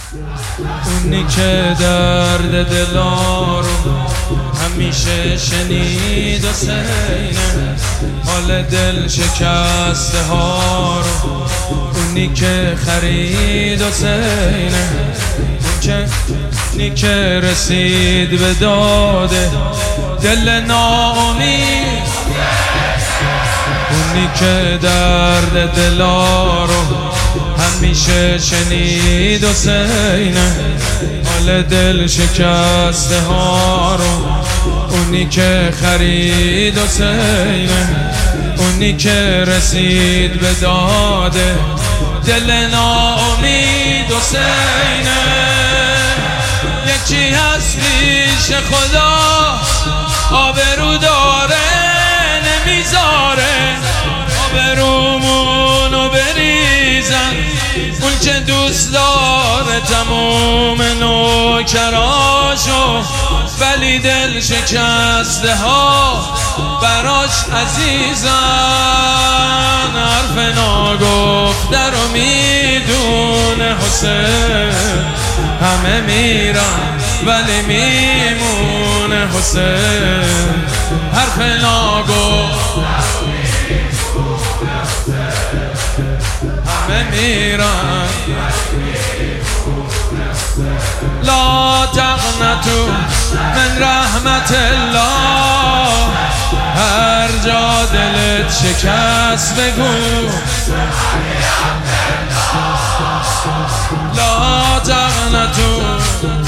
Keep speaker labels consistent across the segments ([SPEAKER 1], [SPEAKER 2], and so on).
[SPEAKER 1] اونی که درد دلا رو همیشه شنید حسینه، حال دل شکسته ها رو اونی که خرید حسینه، اونی که رسید به داده دل ناامید، اونی که درد دلا رو همیشه شنید حسینه، حال دل شکسته ها رو اونی که خرید حسینه، اونی که رسید به داده دل ناامید حسینه. یکی هست پیش خدا آبرو داره نمیذاره آبرومونو بریزن، اون که دوست داره تموم نوکراشو، ولی دل شکسته ها براش عزیزن. حرف ناگفته رو میدونه حسین، همه میرن ولی میمونه حسین. حرف ناگفته همه میرن. لا تقنطوا من رحمت الله، هر جا دلت شکست بگو لا تقنطوا.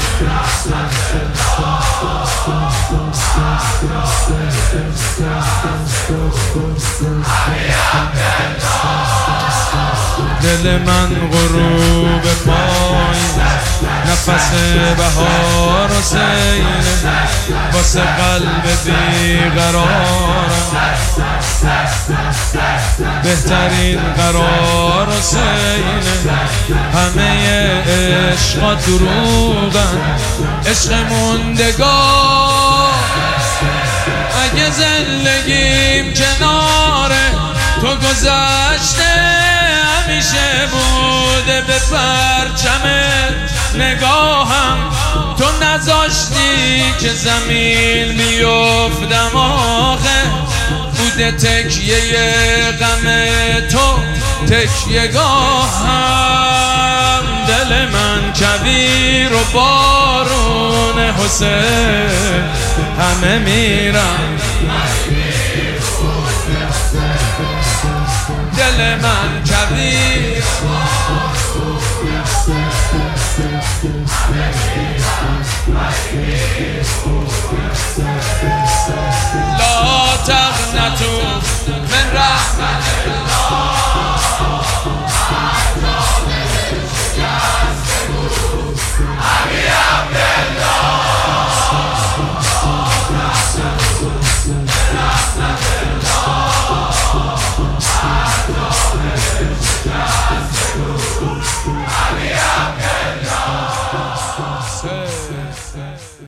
[SPEAKER 1] دل من غروب پایین نفس بهار حسینه، واسه قلب بیقرارم بهترین قرار حسینه. همه عشقا دروغن عشق موندگار، اگه زندگیم کنار تو گذشته همیشه بوده به پرچم نگاهم، تو نذاشتی که زمین بیفتم آخه، بوده تکیه غم تو تکیه گاهم. دل من کویر و بارون حسین، همه میرن دل من کویر لا